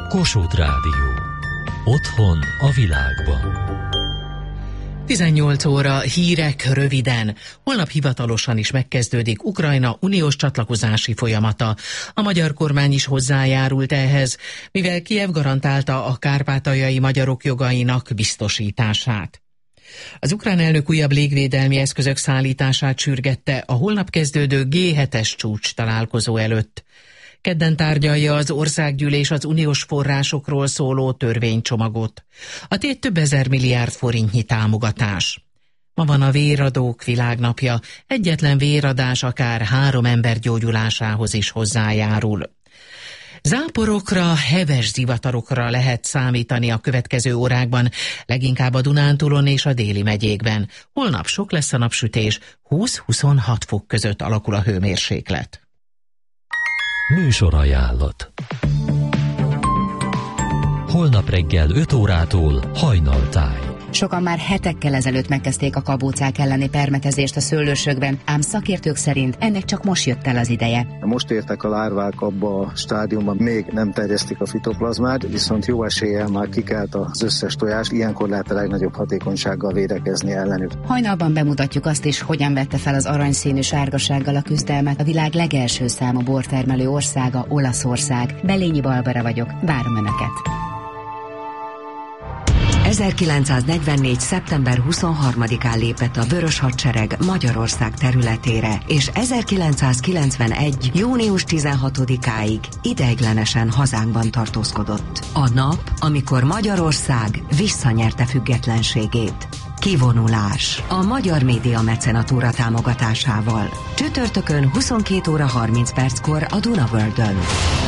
Kossuth Rádió. Otthon a világban. 18 óra, hírek röviden. Holnap hivatalosan is megkezdődik Ukrajna uniós csatlakozási folyamata. A magyar kormány is hozzájárult ehhez, mivel Kijev garantálta a kárpátaljai magyarok jogainak biztosítását. Az ukrán elnök újabb légvédelmi eszközök szállítását sürgette a holnap kezdődő G7-es csúcs találkozó előtt. Kedden tárgyalja az országgyűlés az uniós forrásokról szóló törvénycsomagot. A tét több ezer milliárd forintnyi támogatás. Ma van a véradók világnapja, egyetlen véradás akár 3 ember gyógyulásához is hozzájárul. Záporokra, heves zivatarokra lehet számítani a következő órákban, leginkább a Dunántúlon és a déli megyékben. Holnap sok lesz a napsütés, 20-26 fok között alakul a hőmérséklet. Műsorajánlat. Holnap reggel 5 órától Hajnaltáj. Sokan már hetekkel ezelőtt megkezdték a kabócák elleni permetezést a szőlősökben, ám szakértők szerint ennek csak most jött el az ideje. Most értek a lárvák abba a stádiumban, még nem terjesztik a fitoplazmát, viszont jó eséllyel már kikelt az összes tojás, ilyenkor lehet a legnagyobb hatékonysággal védekezni ellenük. Hajnalban bemutatjuk azt is, hogyan vette fel az aranyszínű sárgasággal a küzdelmet a világ legelső számú bortermelő országa, Olaszország. Belényi Barbara vagyok, várom Önöket! 1944. szeptember 23-án lépett a Vörös Hadsereg Magyarország területére, és 1991. június 16-áig ideiglenesen hazánkban tartózkodott. A nap, amikor Magyarország visszanyerte függetlenségét. Kivonulás a Magyar Média Mecenatúra támogatásával. Csütörtökön 22 óra 30 perckor a Duna Worldön.